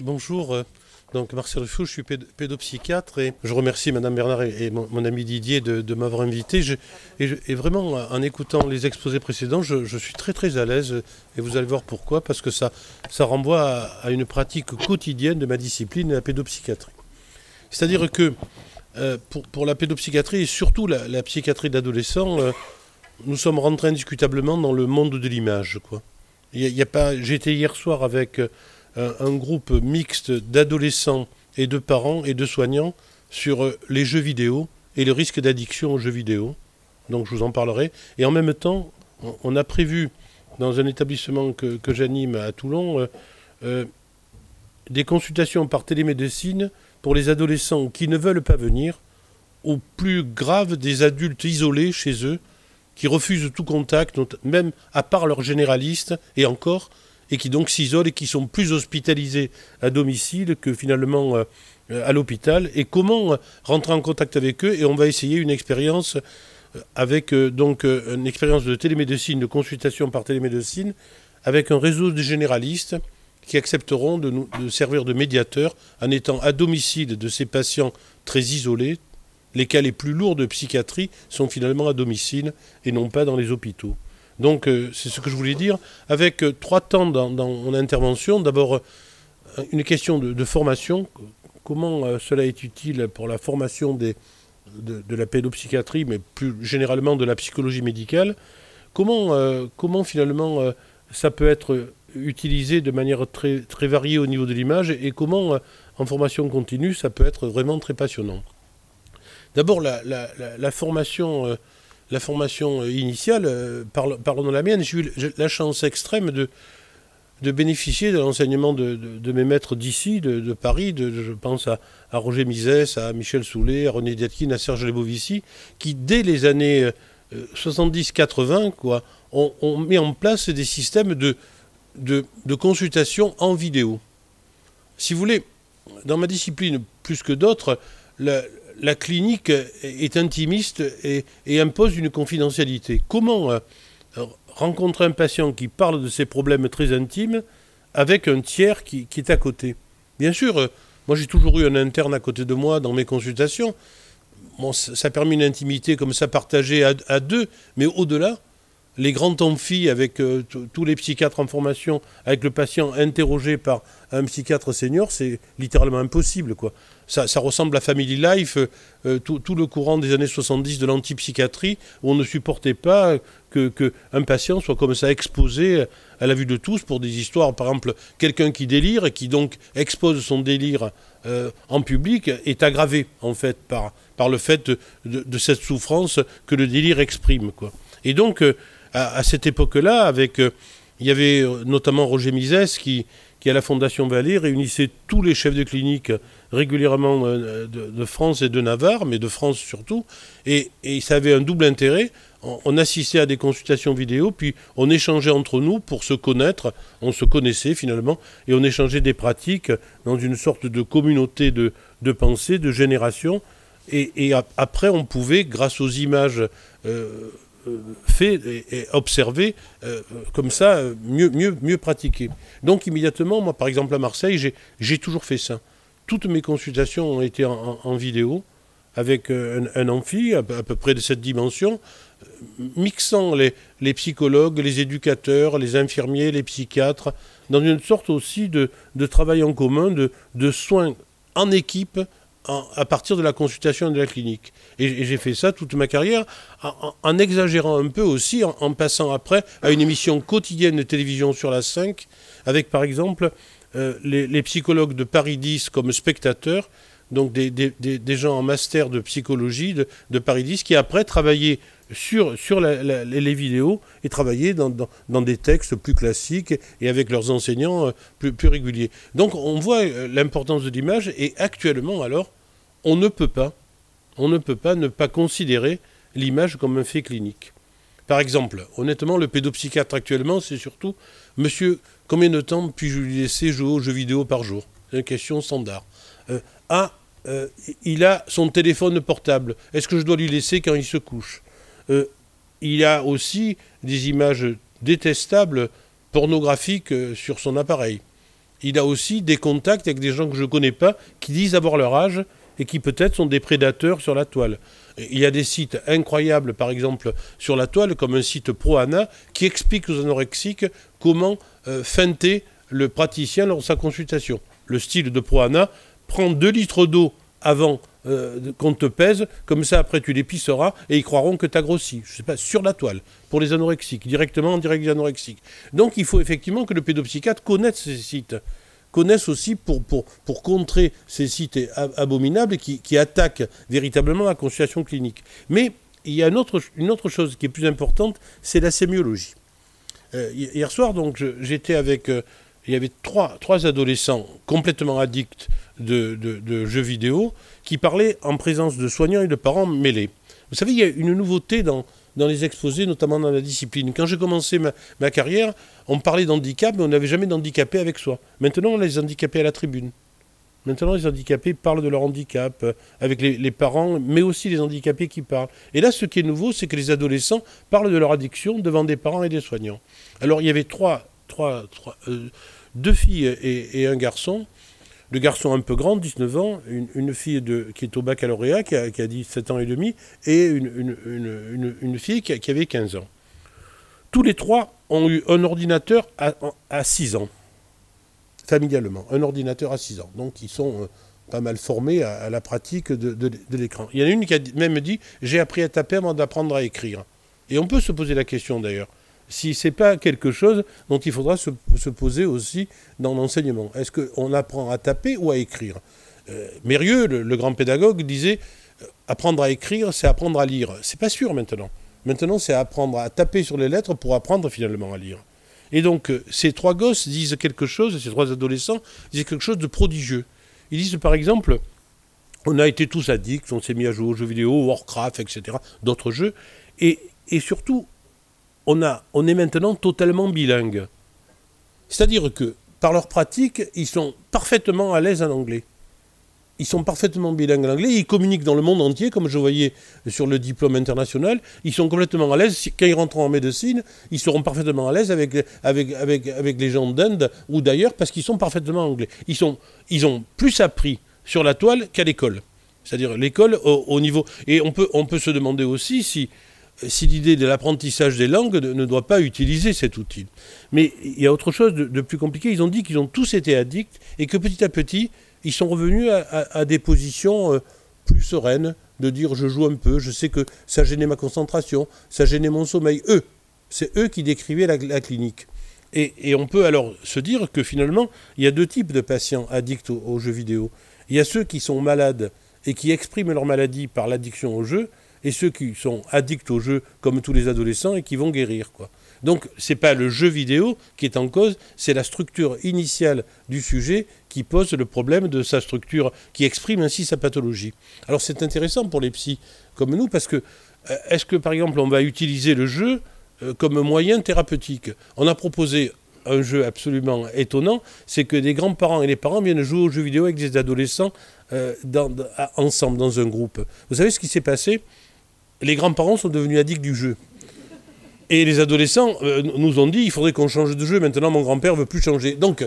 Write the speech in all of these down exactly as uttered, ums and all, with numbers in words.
Bonjour, euh, donc Marcel Ruffaut, je suis péd- pédopsychiatre et je remercie Madame Bernard et, et mon, mon ami Didier de, de m'avoir invité. Je- et, je- et vraiment, en écoutant les exposés précédents, je, je suis très très à l'aise et vous allez voir pourquoi, parce que ça, ça renvoie à, à une pratique quotidienne de ma discipline, la pédopsychiatrie. C'est-à-dire que euh, pour, pour la pédopsychiatrie et surtout la, la psychiatrie d'adolescents, euh, nous sommes rentrés indiscutablement dans le monde de l'image, quoi. Il y a, il y a pas, j'étais hier soir avec euh, un, un groupe mixte d'adolescents et de parents et de soignants sur euh, les jeux vidéo et le risque d'addiction aux jeux vidéo. Donc je vous en parlerai. Et en même temps, on, on a prévu dans un établissement que, que j'anime à Toulon euh, euh, des consultations par télémédecine pour les adolescents qui ne veulent pas venir, au plus grave des adultes isolés chez eux, qui refusent tout contact, même à part leurs généralistes, et encore, et qui donc s'isolent et qui sont plus hospitalisés à domicile que finalement euh, à l'hôpital. Et comment euh, rentrer en contact avec eux? Et on va essayer une expérience euh, avec euh, donc euh, une expérience de télémédecine, de consultation par télémédecine, avec un réseau de généralistes qui accepteront de nous de servir de médiateurs en étant à domicile de ces patients très isolés. Les cas les plus lourds de psychiatrie sont finalement à domicile et non pas dans les hôpitaux. Donc euh, c'est ce que je voulais dire, avec euh, trois temps dans, dans mon intervention. D'abord, euh, une question de, de formation. Comment euh, cela est utile pour la formation des, de, de la pédopsychiatrie, mais plus généralement de la psychologie médicale. Comment, euh, comment finalement euh, ça peut être utilisé de manière très, très variée au niveau de l'image et comment, euh, en formation continue, ça peut être vraiment très passionnant. D'abord, la, la, la, la formation, euh, la formation initiale, euh, parlons, parlons de la mienne, j'ai eu la chance extrême de, de bénéficier de l'enseignement de, de, de mes maîtres d'ici, de, de Paris, de, je pense à, à Roger Misès, à Michel Soulet, à René Diatkine, à Serge Lebovici, qui dès les années euh, soixante-dix quatre-vingts quoi, ont, ont mis en place des systèmes de, de, de consultation en vidéo. Si vous voulez, dans ma discipline, plus que d'autres, la, la clinique est intimiste et, et impose une confidentialité. Comment euh, rencontrer un patient qui parle de ses problèmes très intimes avec un tiers qui, qui est à côté? Bien sûr, euh, moi j'ai toujours eu un interne à côté de moi dans mes consultations. Bon, ça, ça permet une intimité comme ça partagée à, à deux, mais au-delà, les grands amphis avec euh, tous les psychiatres en formation, avec le patient interrogé par un psychiatre senior, c'est littéralement impossible, quoi. Ça, ça ressemble à Family Life, euh, tout, tout le courant des années soixante-dix de l'antipsychiatrie, où on ne supportait pas que, que un patient soit comme ça exposé à la vue de tous pour des histoires, par exemple, quelqu'un qui délire et qui donc expose son délire euh, en public est aggravé, en fait, par, par le fait de, de, de cette souffrance que le délire exprime, quoi. Et donc, euh, à, à cette époque-là, avec, euh, il y avait notamment Roger Misès qui, qui, à la Fondation Vallée, réunissait tous les chefs de clinique régulièrement euh, de, de France et de Navarre, mais de France surtout, et, et ça avait un double intérêt. On, on assistait à des consultations vidéo, puis on échangeait entre nous pour se connaître, on se connaissait finalement, et on échangeait des pratiques dans une sorte de communauté de, de pensée, de génération, et, et a, après on pouvait, grâce aux images euh, fait et, et observé euh, comme ça, euh, mieux, mieux, mieux pratiqué. Donc immédiatement, moi par exemple à Marseille, j'ai, j'ai toujours fait ça. Toutes mes consultations ont été en, en, en vidéo, avec un, un amphi à, à peu près de cette dimension, mixant les, les psychologues, les éducateurs, les infirmiers, les psychiatres, dans une sorte aussi de, de travail en commun, de, de soins en équipe, En, à partir de la consultation de la clinique. Et, et j'ai fait ça toute ma carrière, en, en exagérant un peu aussi, en, en passant après à une émission quotidienne de télévision sur la cinq, avec par exemple euh, les, les psychologues de Paris dix comme spectateurs, donc des, des, des, des gens en master de psychologie de, de Paris dix, qui après travaillaient sur, sur la, la, les vidéos et travaillaient dans, dans, dans des textes plus classiques et avec leurs enseignants euh, plus, plus réguliers. Donc on voit euh, l'importance de l'image, et actuellement alors, on ne peut pas, on ne peut pas ne pas considérer l'image comme un fait clinique. Par exemple, honnêtement, le pédopsychiatre actuellement, c'est surtout « Monsieur, combien de temps puis-je lui laisser jouer aux jeux vidéo par jour ?» C'est une question standard. Euh, ah, euh, il a son téléphone portable. Est-ce que je dois lui laisser quand il se couche ? Euh, il a aussi des images détestables, pornographiques euh, sur son appareil. il a aussi des contacts avec des gens que je ne connais pas, qui disent avoir leur âge et qui peut-être sont des prédateurs sur la toile. Il y a des sites incroyables, par exemple, sur la toile, comme un site ProAna, qui explique aux anorexiques comment euh, feinter le praticien lors de sa consultation. Le style de ProAna prend deux litres d'eau avant euh, qu'on te pèse, comme ça après tu l'épiceras et ils croiront que tu as grossi. Je sais pas, sur la toile, pour les anorexiques, directement en direct des anorexiques. Donc il faut effectivement que le pédopsychiatre connaisse ces sites, connaisse aussi pour, pour, pour contrer ces sites abominables qui, qui attaquent véritablement la consultation clinique. Mais il y a une autre, une autre chose qui est plus importante, c'est la sémiologie. Euh, hier soir, donc, j'étais avec... Euh, il y avait trois, trois adolescents complètement addicts de, de, de jeux vidéo qui parlaient en présence de soignants et de parents mêlés. Vous savez, il y a une nouveauté dans, dans les exposés, notamment dans la discipline. Quand j'ai commencé ma, ma carrière, on parlait d'handicap, mais on n'avait jamais d'handicapés avec soi. Maintenant, on a les handicapés à la tribune. Maintenant, les handicapés parlent de leur handicap avec les, les parents, mais aussi les handicapés qui parlent. Et là, ce qui est nouveau, c'est que les adolescents parlent de leur addiction devant des parents et des soignants. Alors, il y avait trois... Trois, trois, euh, deux filles et, et un garçon. Le garçon un peu grand, dix-neuf ans, une, une fille de, qui est au baccalauréat, qui a, qui a dix-sept ans et demi, et une, une, une, une, une fille qui, a, qui avait quinze ans. Tous les trois ont eu un ordinateur à, à six ans, familialement, un ordinateur à six ans. Donc ils sont euh, pas mal formés à, à la pratique de, de, de l'écran. Il y en a une qui a même dit « j'ai appris à taper avant d'apprendre à écrire ». Et on peut se poser la question d'ailleurs, si ce n'est pas quelque chose dont il faudra se, se poser aussi dans l'enseignement. Est-ce qu'on apprend à taper ou à écrire ? euh, Mérieux, le, le grand pédagogue, disait euh, « apprendre à écrire, c'est apprendre à lire ». C'est pas sûr maintenant. Maintenant, c'est apprendre à taper sur les lettres pour apprendre finalement à lire. Et donc, euh, ces trois gosses disent quelque chose, ces trois adolescents disent quelque chose de prodigieux. Ils disent par exemple, on a été tous addicts, on s'est mis à jouer aux jeux vidéo, Warcraft, et cetera, d'autres jeux, et, et surtout, On, a, on est maintenant totalement bilingue. C'est-à-dire que, par leur pratique, ils sont parfaitement à l'aise en anglais. Ils sont parfaitement bilingues en anglais, ils communiquent dans le monde entier, comme je voyais sur le diplôme international. Ils sont complètement à l'aise. Quand ils rentreront en médecine, ils seront parfaitement à l'aise avec, avec, avec, avec les gens d'Inde ou d'ailleurs, parce qu'ils sont parfaitement anglais. Ils, sont, ils ont plus appris sur la toile qu'à l'école. C'est-à-dire l'école au, au niveau... Et on peut, on peut se demander aussi si... si l'idée de l'apprentissage des langues ne doit pas utiliser cet outil. Mais il y a autre chose de, de plus compliqué. Ils ont dit qu'ils ont tous été addicts et que petit à petit, ils sont revenus à, à, à des positions euh, plus sereines, de dire je joue un peu, je sais que ça gênait ma concentration, ça gênait mon sommeil. Eux, c'est eux qui décrivaient la, la clinique. Et, et on peut alors se dire que finalement, il y a deux types de patients addicts aux, aux jeux vidéo. Il y a ceux qui sont malades et qui expriment leur maladie par l'addiction aux jeux, et ceux qui sont addicts au jeu, comme tous les adolescents, et qui vont guérir, quoi. Donc, ce n'est pas le jeu vidéo qui est en cause, c'est la structure initiale du sujet qui pose le problème de sa structure, qui exprime ainsi sa pathologie. Alors, c'est intéressant pour les psys comme nous, parce que, est-ce que, par exemple, on va utiliser le jeu euh, comme moyen thérapeutique ? On a proposé un jeu absolument étonnant, c'est que des grands-parents et les parents viennent jouer aux jeux vidéo avec des adolescents euh, dans, dans, ensemble, dans un groupe. Vous savez ce qui s'est passé ? Les grands-parents sont devenus addicts du jeu. Et les adolescents euh, nous ont dit, il faudrait qu'on change de jeu, maintenant mon grand-père ne veut plus changer. Donc,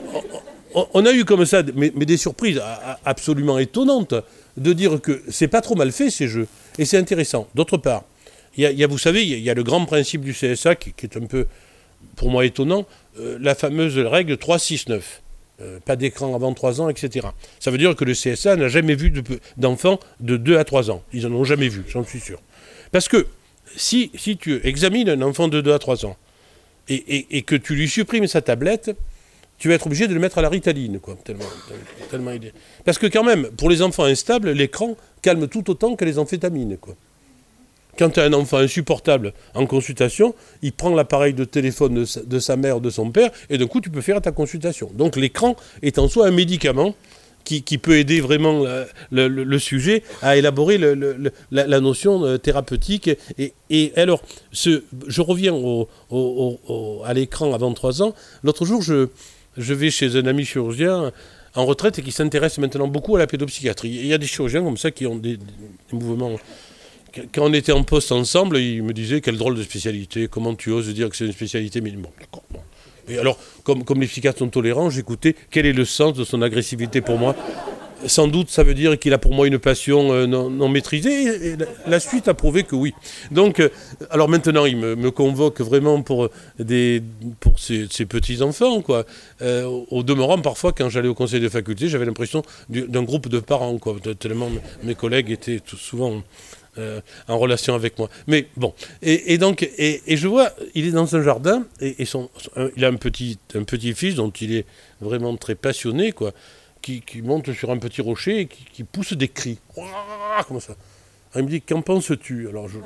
on, on a eu comme ça, mais, mais des surprises absolument étonnantes, de dire que c'est pas trop mal fait ces jeux. Et c'est intéressant. D'autre part, il y a, il y a, vous savez, il y a le grand principe du C S A, qui, qui est un peu, pour moi, étonnant, euh, la fameuse règle trois six neuf. Euh, pas d'écran avant trois ans, et cetera. Ça veut dire que le C S A n'a jamais vu de, d'enfants de deux à trois ans. Ils n'en ont jamais vu, j'en suis sûr. Parce que si, si tu examines un enfant de deux à trois ans et, et, et que tu lui supprimes sa tablette, tu vas être obligé de le mettre à la Ritaline, quoi, tellement, tellement il est... Parce que quand même, pour les enfants instables, l'écran calme tout autant que les amphétamines, quoi. Quand tu as un enfant insupportable en consultation, il prend l'appareil de téléphone de sa, de sa mère ou de son père, et d'un coup, tu peux faire ta consultation. Donc l'écran est en soi un médicament qui, qui peut aider vraiment le, le, le sujet à élaborer le, le, la, la notion thérapeutique. Et, et alors, ce, je reviens au, au, au, à l'écran avant trois ans. L'autre jour, je, je vais chez un ami chirurgien en retraite et qui s'intéresse maintenant beaucoup à la pédopsychiatrie. Il y a des chirurgiens comme ça qui ont des, des mouvements... Quand on était en poste ensemble, il me disait quelle drôle de spécialité, comment tu oses dire que c'est une spécialité, mais bon, d'accord. Bon. Et alors, comme, comme les psychiatres sont tolérants, j'écoutais quel est le sens de son agressivité pour moi. Sans doute, ça veut dire qu'il a pour moi une passion euh, non, non maîtrisée. Et la, la suite a prouvé que oui. Donc, euh, alors maintenant, il me, me convoque vraiment pour, des, pour ses, ses petits-enfants, quoi. Euh, au, au demeurant, parfois, quand j'allais au conseil de faculté, j'avais l'impression du, d'un groupe de parents, quoi. Tellement mes collègues étaient tout souvent euh, en relation avec moi. Mais bon. Et, et donc, et, et je vois, il est dans un jardin, et, et son, son, il a un petit, un petit-fils dont il est vraiment très passionné, quoi. Qui, qui monte sur un petit rocher et qui, qui pousse des cris. Ouah, comme ça. Alors il me dit, qu'en penses-tu? Alors je...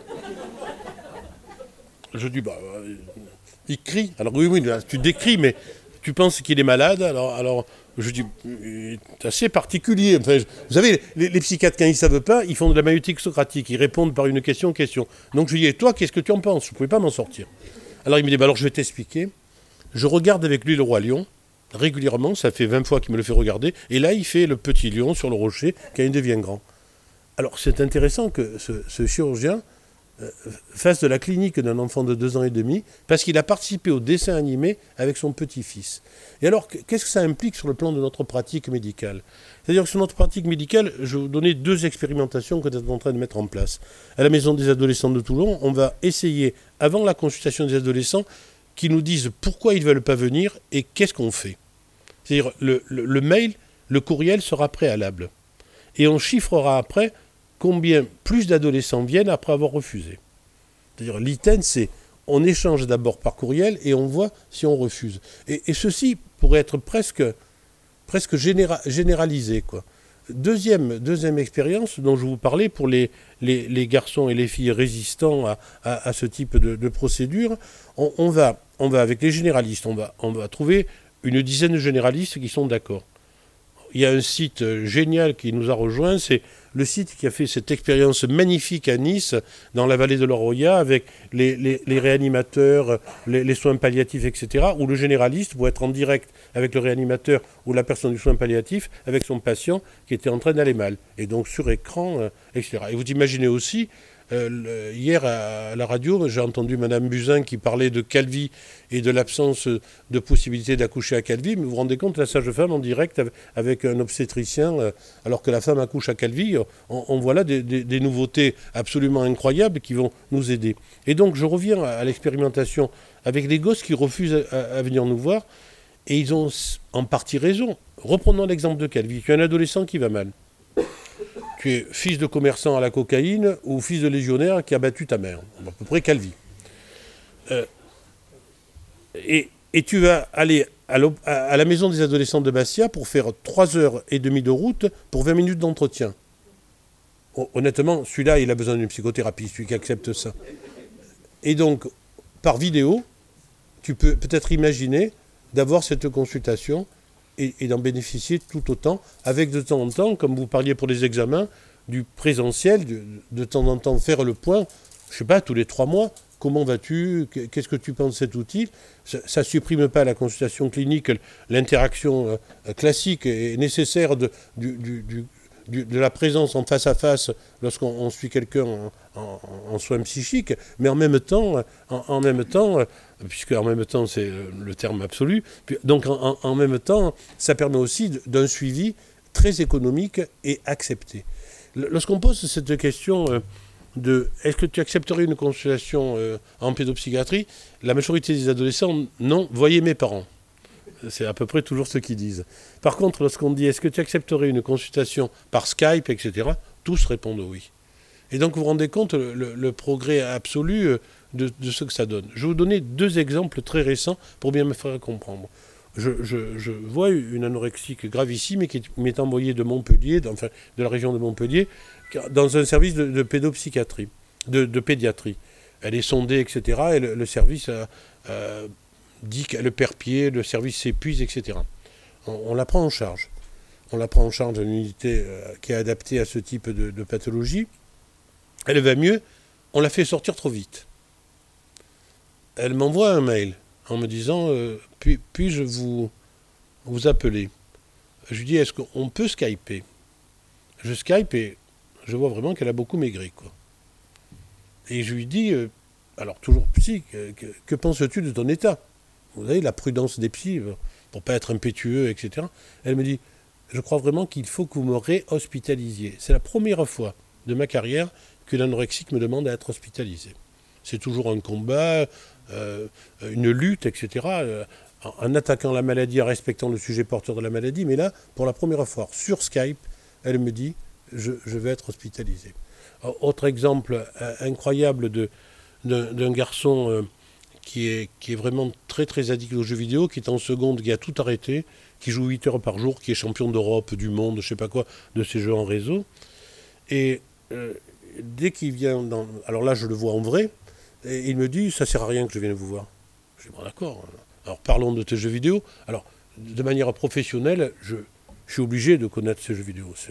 Je dis, bah... Euh, il crie. Alors oui, oui, tu décris, mais tu penses qu'il est malade. Alors, alors je dis, c'est assez particulier. Enfin, vous savez, les, les psychiatres, quand ils ne savent pas, ils font de la maïeutique socratique. Ils répondent par une question-question. Donc je lui dis, et toi, qu'est-ce que tu en penses? Je ne pouvais pas m'en sortir. Alors il me dit, bah, alors je vais t'expliquer. Je regarde avec lui le roi lion. Régulièrement, ça fait vingt fois qu'il me le fait regarder, et là il fait le petit lion sur le rocher quand il devient grand. Alors c'est intéressant que ce, ce chirurgien euh, fasse de la clinique d'un enfant de deux ans et demi, parce qu'il a participé au dessin animé avec son petit-fils. Et alors, qu'est-ce que ça implique sur le plan de notre pratique médicale? C'est-à-dire que sur notre pratique médicale, je vais vous donner deux expérimentations que nous sommes en train de mettre en place. À la Maison des adolescents de Toulon, on va essayer, avant la consultation des adolescents, qu'ils nous disent pourquoi ils ne veulent pas venir et qu'est-ce qu'on fait. C'est-à-dire le, le, le mail, le courriel sera préalable. Et on chiffrera après combien plus d'adolescents viennent après avoir refusé. C'est-à-dire l'item, c'est on échange d'abord par courriel et on voit si on refuse. Et, et ceci pourrait être presque, presque généra, généralisé, quoi. Deuxième, deuxième expérience dont je vous parlais pour les, les, les garçons et les filles résistants à, à, à ce type de, de procédure, on, on, va, on va avec les généralistes, on va, on va trouver une dizaine de généralistes qui sont d'accord. Il y a un site génial qui nous a rejoint, c'est le site qui a fait cette expérience magnifique à Nice, dans la vallée de l'Oroya, avec les, les, les réanimateurs, les, les soins palliatifs, et cetera, où le généraliste pouvait être en direct avec le réanimateur ou la personne du soin palliatif, avec son patient qui était en train d'aller mal. Et donc sur écran, euh, et cetera. Et vous imaginez aussi, euh, le, hier à, à la radio, j'ai entendu Madame Buzyn qui parlait de Calvi et de l'absence de possibilité d'accoucher à Calvi, mais vous vous rendez compte, la sage-femme en direct avec un obstétricien, euh, alors que la femme accouche à Calvi, on, on voit là des, des, des nouveautés absolument incroyables qui vont nous aider. Et donc je reviens à, à l'expérimentation avec les gosses qui refusent à, à venir nous voir, et ils ont en partie raison. Reprenons l'exemple de Calvi. Tu es un adolescent qui va mal. Tu es fils de commerçant à la cocaïne ou fils de légionnaire qui a battu ta mère. À peu près Calvi. Euh, et, et tu vas aller à, à la maison des adolescents de Bastia pour faire trois heures et demie de route pour vingt minutes d'entretien. Honnêtement, celui-là, il a besoin d'une psychothérapie, celui qui accepte ça. Et donc, par vidéo, tu peux peut-être imaginer d'avoir cette consultation et, et d'en bénéficier tout autant, avec de temps en temps, comme vous parliez pour les examens, du présentiel, de, de temps en temps faire le point, je ne sais pas, tous les trois mois, comment vas-tu, qu'est-ce que tu penses de cet outil? Ça ne supprime pas la consultation clinique, l'interaction euh, classique est nécessaire de, du, du, du de la présence en face à face lorsqu'on suit quelqu'un en, en, en soins psychiques, mais en même temps, en, en même temps, puisque en même temps c'est le terme absolu, donc en, en même temps, ça permet aussi d'un suivi très économique et accepté. Lorsqu'on pose cette question de est-ce que tu accepterais une consultation en pédopsychiatrie, la majorité des adolescents, non, voyez mes parents. C'est à peu près toujours ce qu'ils disent. Par contre, lorsqu'on dit « est-ce que tu accepterais une consultation par Skype, et cetera » tous répondent oui. Et donc vous vous rendez compte le, le, le progrès absolu de, de ce que ça donne. Je vais vous donner deux exemples très récents pour bien me faire comprendre. Je, je, je vois une anorexique gravissime qui m'est envoyée de Montpellier, enfin de la région de Montpellier, dans un service de, de pédopsychiatrie, de, de pédiatrie. Elle est sondée, et cetera. Et le, le service a... a dit qu'elle perd pied, le service s'épuise, et cetera. On, on la prend en charge. On la prend en charge dans une unité euh, qui est adaptée à ce type de, de pathologie. Elle va mieux, on la fait sortir trop vite. Elle m'envoie un mail en me disant euh, « puis, puis-je vous, vous appeler ?» Je lui dis « est-ce qu'on peut skyper ?» Je skype et je vois vraiment qu'elle a beaucoup maigri, quoi. Et je lui dis euh, « alors toujours psy, que, que, que penses-tu de ton état ?» vous savez, la prudence des psys, pour ne pas être impétueux, et cetera. Elle me dit, je crois vraiment qu'il faut que vous me réhospitalisiez. C'est la première fois de ma carrière qu'une anorexique me demande à être hospitalisé. C'est toujours un combat, euh, une lutte, et cetera, euh, en, en attaquant la maladie, en respectant le sujet porteur de la maladie. Mais là, pour la première fois, sur Skype, elle me dit, je, je vais être hospitalisé. Autre exemple euh, incroyable de, de, d'un garçon euh, qui, est, qui est vraiment très très addict aux jeux vidéo, qui est en seconde, qui a tout arrêté, qui joue huit heures par jour, qui est champion d'Europe, du monde, je sais pas quoi, de ces jeux en réseau. Et euh, dès qu'il vient dans... Alors là, je le vois en vrai, et il me dit, ça sert à rien que je vienne vous voir. Je dis, bon d'accord, alors parlons de tes jeux vidéo. Alors, de manière professionnelle, je, je suis obligé de connaître ces jeux vidéo. C'est...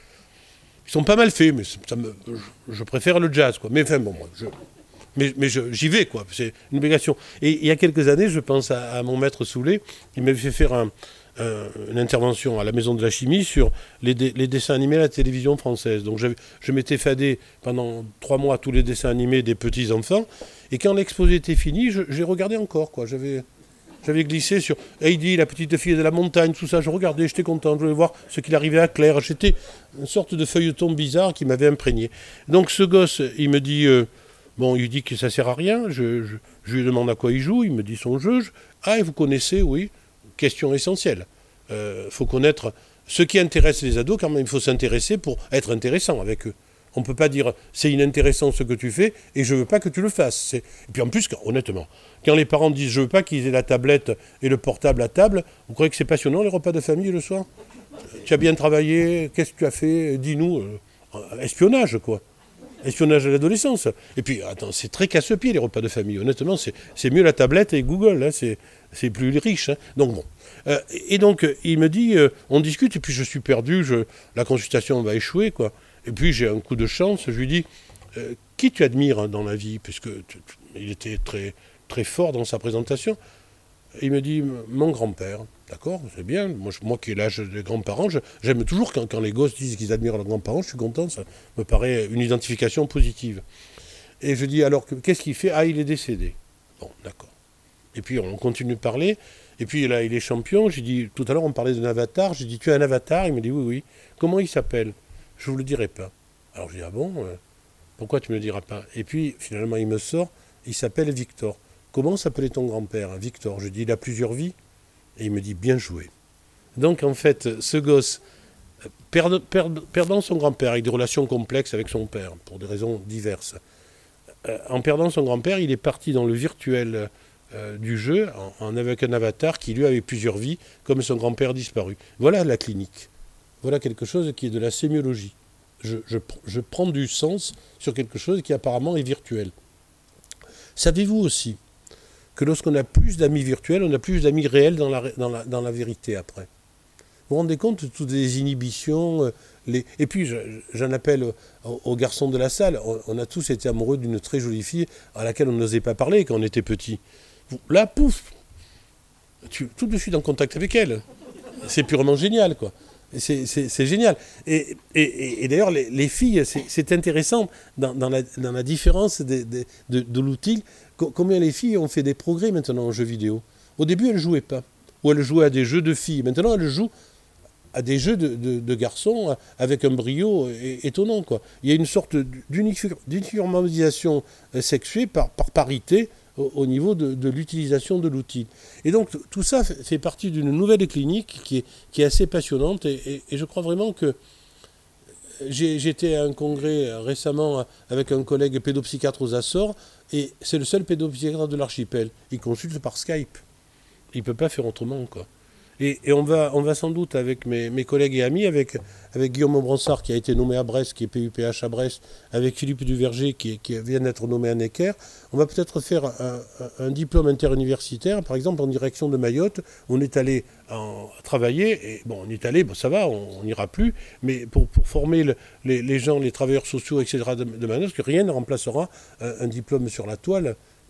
Ils sont pas mal faits, mais ça me, je, je préfère le jazz, quoi. Mais enfin, bon, moi, je, mais, mais je, j'y vais, quoi. C'est une obligation. Et il y a quelques années, je pense à, à mon maître Soulet, il m'avait fait faire un, un, une intervention à la Maison de la Chimie sur les, dé, les dessins animés à la télévision française. Donc, je m'étais fadé pendant trois mois tous les dessins animés des petits-enfants, et quand l'exposé était fini, je, j'ai regardé encore, quoi. J'avais... J'avais glissé sur Heidi, la petite fille de la montagne, tout ça. Je regardais, j'étais content. Je voulais voir ce qu'il arrivait à Claire. J'étais une sorte de feuilleton bizarre qui m'avait imprégné. Donc ce gosse, il me dit, euh, bon, il dit que ça sert à rien. Je, je, je lui demande à quoi il joue. Il me dit son jeu. Je, ah, et vous connaissez, oui. Question essentielle. Il euh, faut connaître ce qui intéresse les ados. Quand même, il faut s'intéresser pour être intéressant avec eux. On ne peut pas dire c'est inintéressant ce que tu fais et je ne veux pas que tu le fasses. C'est... Et puis en plus, honnêtement, quand les parents disent je ne veux pas qu'ils aient la tablette et le portable à table, vous croyez que c'est passionnant les repas de famille le soir? Tu as bien travaillé, qu'est-ce que tu as fait? Dis-nous. Euh, espionnage, quoi. Espionnage à l'adolescence. Et puis, attends, c'est très casse-pied les repas de famille. Honnêtement, c'est, c'est mieux la tablette et Google. Hein, c'est, c'est plus riche. Hein. Donc bon. Euh, et donc, il me dit, euh, on discute et puis je suis perdu, je, la consultation va échouer, quoi. Et puis j'ai un coup de chance, je lui dis, euh, qui tu admires hein, dans la vie? Puisque tu, tu, il était très, très fort dans sa présentation. Et il me dit, mon grand-père. D'accord, c'est bien. Moi, je, moi qui ai l'âge des grands-parents, je, j'aime toujours quand, quand les gosses disent qu'ils admirent leurs grands-parents, je suis content, ça me paraît une identification positive. Et je dis, alors, qu'est-ce qu'il fait? Ah, il est décédé. Bon, d'accord. Et puis on continue de parler. Et puis là, il est champion. J'ai dit, tout à l'heure, on parlait d'un avatar. J'ai dit, tu as un avatar? Il me dit, oui, oui. Comment il s'appelle? Je ne vous le dirai pas. Alors je dis, ah bon, euh, pourquoi tu ne me le diras pas? Et puis finalement il me sort, il s'appelle Victor. Comment s'appelait ton grand-père, hein, Victor? Je dis, il a plusieurs vies. Et il me dit, bien joué. Donc en fait, ce gosse, perd, perd, perdant son grand-père avec des relations complexes avec son père, pour des raisons diverses, euh, en perdant son grand-père, il est parti dans le virtuel euh, du jeu, en, en, avec un avatar qui lui avait plusieurs vies, comme son grand-père disparu. Voilà la clinique. Voilà quelque chose qui est de la sémiologie. Je, je, je prends du sens sur quelque chose qui apparemment est virtuel. Savez-vous aussi que lorsqu'on a plus d'amis virtuels, on a plus d'amis réels dans la, dans la, dans la vérité après? Vous vous rendez compte de toutes les inhibitions les... Et puis je, j'en appelle aux, aux garçons de la salle. On, on a tous été amoureux d'une très jolie fille à laquelle on n'osait pas parler quand on était petit. Là, pouf, tu es tout de suite en contact avec elle. C'est purement génial, quoi. C'est, c'est, c'est génial. Et, et, et d'ailleurs, les, les filles, c'est, c'est intéressant dans, dans, la, dans la différence de, de, de, de l'outil, combien les filles ont fait des progrès maintenant en jeux vidéo. Au début, elles ne jouaient pas. Ou elles jouaient à des jeux de filles. Maintenant, elles jouent à des jeux de, de, de garçons avec un brio étonnant, quoi. Il y a une sorte d'uniformisation sexuée par, par parité au, au niveau de, de l'utilisation de l'outil. Et donc tout ça fait partie d'une nouvelle clinique qui est, qui est assez passionnante et, et, et je crois vraiment que j'ai, j'étais à un congrès récemment avec un collègue pédopsychiatre aux Açores et c'est le seul pédopsychiatre de l'archipel. Il consulte par Skype. Il ne peut pas faire autrement, quoi. Et, et on, va, on va sans doute avec mes, mes collègues et amis, avec, avec Guillaume Bronsard qui a été nommé à Brest, qui est P U P H à Brest, avec Philippe Duverger qui, qui vient d'être nommé à Necker, on va peut-être faire un, un, un diplôme interuniversitaire, par exemple en direction de Mayotte. On est allé en, travailler, et bon, on est allé, bon, ça va, on n'ira plus, mais pour, pour former le, les, les gens, les travailleurs sociaux, et cetera de, de Mayotte, parce que rien ne remplacera un, un diplôme sur la toile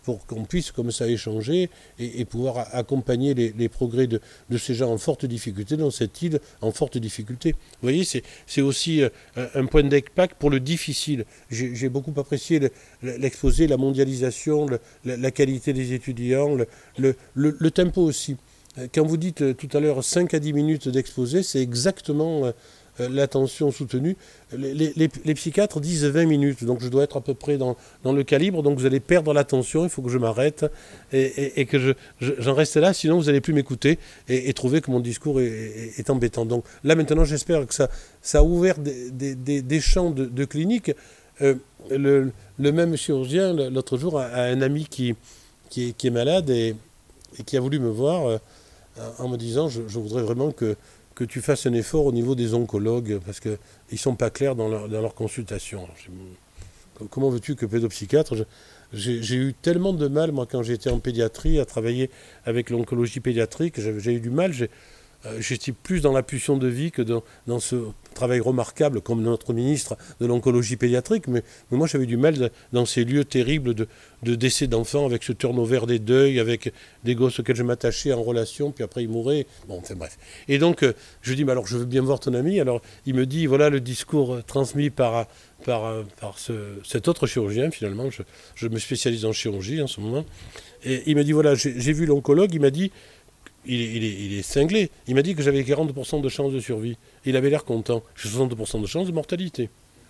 pour qu'on puisse comme ça échanger et, et pouvoir accompagner les, les progrès de, de ces gens en forte difficulté dans cette île en forte difficulté. Vous voyez, c'est, c'est aussi un point d'impact pour le difficile. J'ai, j'ai beaucoup apprécié le, l'exposé, la mondialisation, le, la, la qualité des étudiants, le, le, le, le tempo aussi. Quand vous dites tout à l'heure cinq à dix minutes d'exposé, c'est exactement l'attention soutenue. Les, les, les psychiatres disent vingt minutes, donc je dois être à peu près dans, dans le calibre, donc vous allez perdre l'attention, il faut que je m'arrête et, et, et que je, je, j'en reste là, sinon vous n'allez plus m'écouter et, et trouver que mon discours est, est, est embêtant. Donc là maintenant j'espère que ça, ça a ouvert des, des, des, des champs de, de clinique. Euh, le, le même chirurgien, l'autre jour, a, a un ami qui, qui, est, qui est malade et, et qui a voulu me voir euh, en me disant je, je voudrais vraiment que que tu fasses un effort au niveau des oncologues, parce qu'ils ne sont pas clairs dans leur, dans leur consultation. Comment veux-tu que pédopsychiatre, j'ai, j'ai eu tellement de mal, moi, quand j'étais en pédiatrie, à travailler avec l'oncologie pédiatrique, j'ai, j'ai eu du mal, j'ai, euh, j'étais plus dans la pulsion de vie que dans, dans ce travail remarquable, comme notre ministre de l'oncologie pédiatrique, mais, mais moi j'avais du mal de, dans ces lieux terribles de, de décès d'enfants, avec ce turnover des deuils, avec des gosses auxquels je m'attachais en relation, puis après ils mouraient. Bon, enfin bref. Et donc, euh, je lui dis, mais alors je veux bien voir ton ami. Alors il me dit, voilà le discours transmis par, par, par ce, cet autre chirurgien, finalement, je, je me spécialise en chirurgie en ce moment. Et il m'a dit, voilà, j'ai, j'ai vu l'oncologue, il m'a dit, il est, il, est, il est cinglé, il m'a dit que j'avais quarante pour cent de chances de survie. Il avait l'air content. J'ai soixante pour cent de chances de mortalité.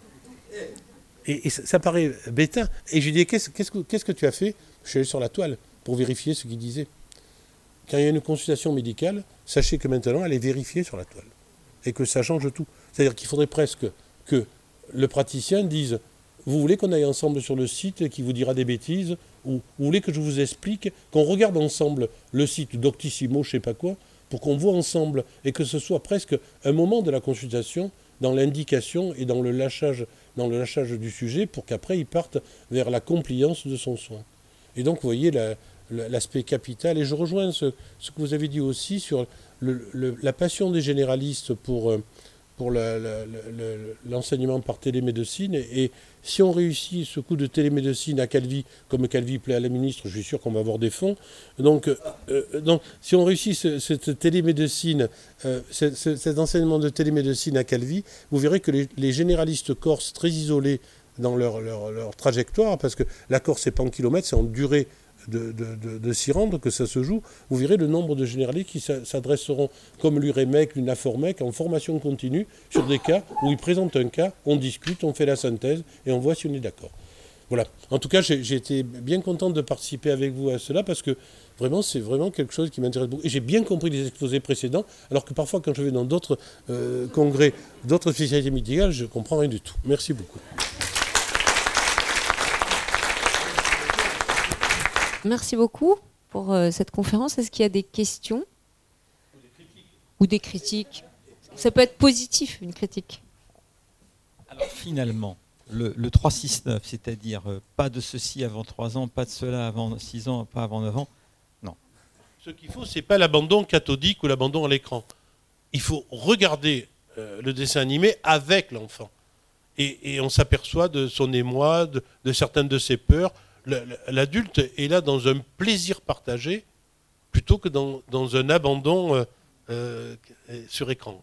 Et, et ça, ça paraît bêta. Et je lui dis, qu'est-ce, qu'est-ce, que, qu'est-ce que tu as fait? Je suis allé sur la toile pour vérifier ce qu'il disait. Quand il y a une consultation médicale, sachez que maintenant, elle est vérifiée sur la toile. Et que ça change tout. C'est-à-dire qu'il faudrait presque que le praticien dise, vous voulez qu'on aille ensemble sur le site qui vous dira des bêtises, ou vous voulez que je vous explique, qu'on regarde ensemble le site Doctissimo, je ne sais pas quoi, pour qu'on voit ensemble, et que ce soit presque un moment de la consultation dans l'indication et dans le lâchage, dans le lâchage du sujet, pour qu'après il parte vers la compliance de son soin. Et donc vous voyez la, la, l'aspect capital, et je rejoins ce, ce que vous avez dit aussi sur le, le, la passion des généralistes pour, pour la, la, la, l'enseignement par télémédecine, et, et si on réussit ce coup de télémédecine à Calvi, comme Calvi plaît à la ministre, je suis sûr qu'on va avoir des fonds. Donc, euh, donc si on réussit ce, cette télémédecine, euh, ce, ce, cet enseignement de télémédecine à Calvi, vous verrez que les, les généralistes corses très isolés dans leur, leur, leur trajectoire, parce que la Corse, c'est pas en kilomètres, c'est en durée de, de, de, de s'y rendre que ça se joue, vous verrez le nombre de généralistes qui s'adresseront comme l'UREMEC, l'UNAFORMEC, en formation continue sur des cas où ils présentent un cas, on discute, on fait la synthèse et on voit si on est d'accord. Voilà. En tout cas, j'ai, j'ai été bien content de participer avec vous à cela parce que vraiment, c'est vraiment quelque chose qui m'intéresse beaucoup. Et j'ai bien compris les exposés précédents, alors que parfois, quand je vais dans d'autres euh, congrès, d'autres spécialités médicales, je ne comprends rien du tout. Merci beaucoup. Merci beaucoup pour euh, cette conférence. Est-ce qu'il y a des questions ou des critiques, ou des critiques? Ça peut être positif, une critique. Alors finalement, le, le trois six neuf, c'est-à-dire euh, pas de ceci avant trois ans, pas de cela avant six ans, pas avant neuf ans, non. Ce qu'il faut, ce n'est pas l'abandon cathodique ou l'abandon à l'écran. Il faut regarder euh, le dessin animé avec l'enfant. Et, et on s'aperçoit de son émoi, de, de certaines de ses peurs. L'adulte est là dans un plaisir partagé plutôt que dans, dans un abandon euh, euh, sur écran.